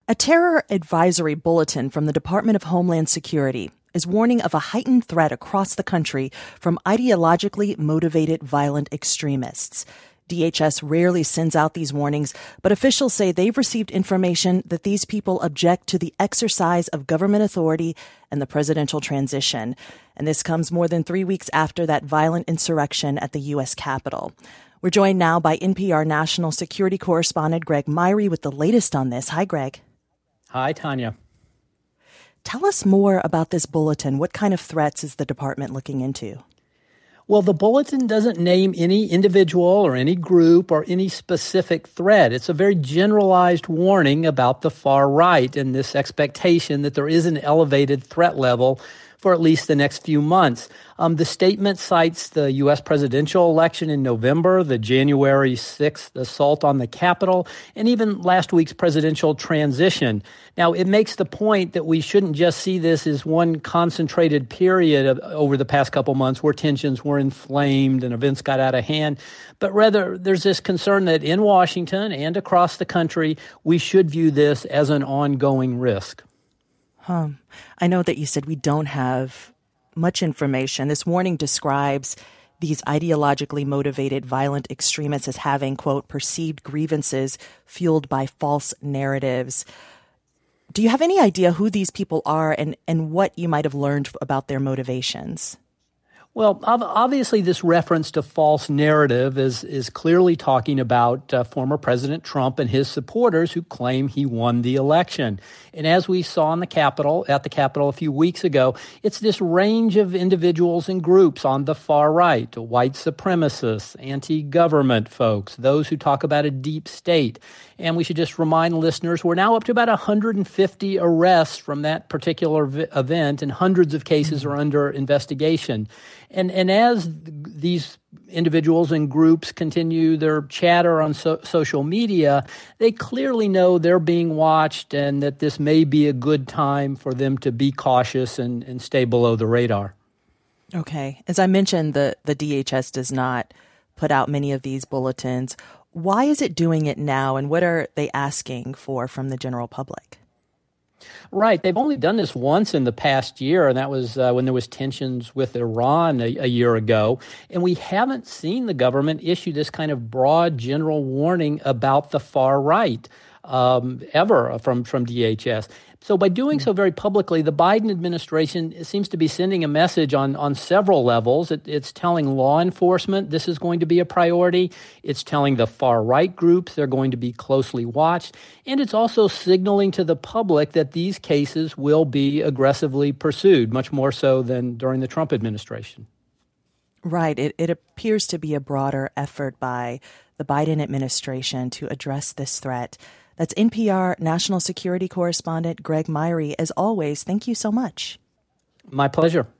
A terror advisory bulletin from the Department of Homeland Security is warning of a heightened threat across the country from ideologically motivated violent extremists. DHS rarely sends out these warnings, but officials say they've received information that these people object to the exercise of government authority and the presidential transition. And this comes more than 3 weeks after that violent insurrection at the U.S. Capitol. We're joined now by NPR national security correspondent Greg Myre with the latest on this. Hi, Greg. Hi, Tanya. Tell us more about this bulletin. What kind of threats is the department looking into? Well, the bulletin doesn't name any individual or any group or any specific threat. It's a very generalized warning about the far right and this expectation that there is an elevated threat level for at least the next few months. The statement cites the U.S. presidential election in November, the January 6th assault on the Capitol, and even last week's presidential transition. Now, it makes the point that we shouldn't just see this as one concentrated period over the past couple months where tensions were inflamed and events got out of hand, but rather there's this concern that in Washington and across the country, we should view this as an ongoing risk. I know that you said we don't have much information. This warning describes these ideologically motivated violent extremists as having, quote, perceived grievances fueled by false narratives. Do you have any idea who these people are and what you might have learned about their motivations? Well, obviously, this reference to false narrative is clearly talking about former President Trump and his supporters who claim he won the election. And as we saw at the Capitol a few weeks ago, it's this range of individuals and groups on the far right, white supremacists, anti-government folks, those who talk about a deep state. And we should just remind listeners, we're now up to about 150 arrests from that particular event, and hundreds of cases are under investigation. And as these individuals and groups continue their chatter on social media, they clearly know they're being watched and that this may be a good time for them to be cautious and stay below the radar. Okay. As I mentioned, the DHS does not put out many of these bulletins. Why is it doing it now, and what are they asking for from the general public? Right. They've only done this once in the past year, and that was when there was tensions with Iran a year ago. And we haven't seen the government issue this kind of broad general warning about the far right ever from DHS. So by doing so very publicly, the Biden administration seems to be sending a message on several levels. It's telling law enforcement this is going to be a priority. It's telling the far-right groups they're going to be closely watched. And it's also signaling to the public that these cases will be aggressively pursued, much more so than during the Trump administration. Right. It appears to be a broader effort by the Biden administration to address this threat. That's NPR national security correspondent Greg Myre. As always, thank you so much. My pleasure.